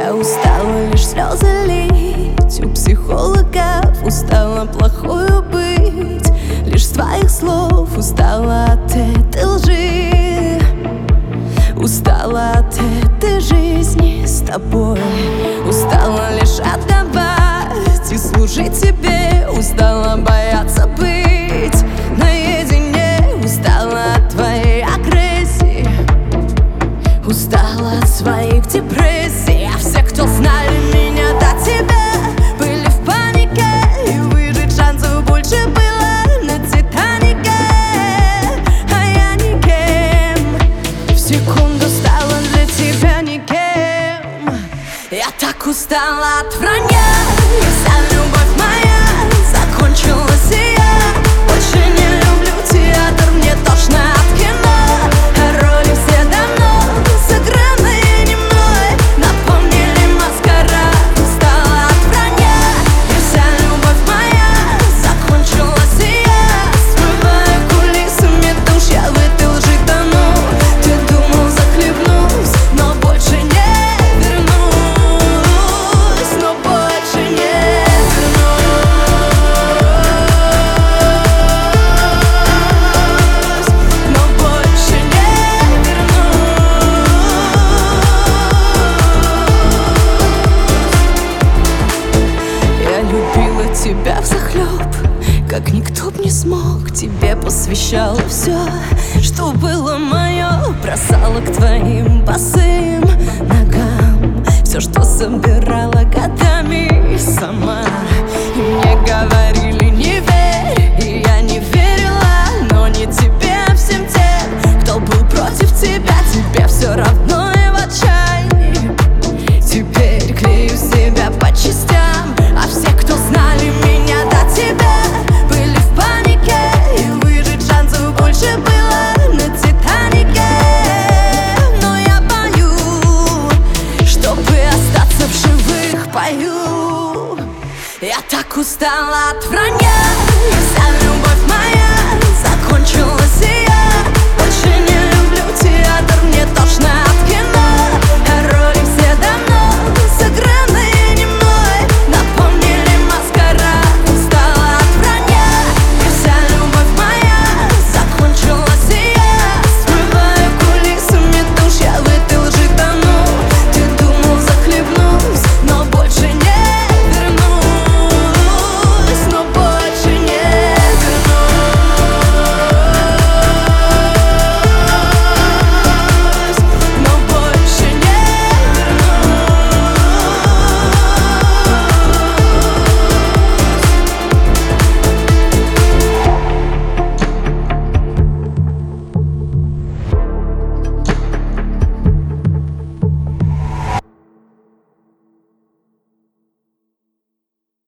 Я устала лишь слезы лить у психологов, устала плохую быть. Лишь с твоих слов устала от этой лжи, устала от этой жизни с тобой. Устала лишь отдавать и служить тебе, устала бояться быть наедине. Устала от твоей агрессии, устала от своих депрессий. А все, кто знали меня до тебя, были в панике, и выжить шансов больше было на Титанике. А я никем, в секунду стала для тебя никем. Я так устала от вранья, и вся любовь моя закончилась, и я больше не люблю театр, мне тошно от кино. А роли все давно сыграны не мной, напомнили маскарад. Устала от вранья, и вся любовь моя закончилась, и я смываю кулисами душ, я в этой лжи тону. Ты думал, захлебнусь, но больше не вернусь, но больше не вернусь, но больше не вернусь. Я любила тебя взахлеб, как никто б не смог. Тебе посвящала все, что было мое, бросала к твоим босым ногам все, что собирала годами сама. И мне говорили: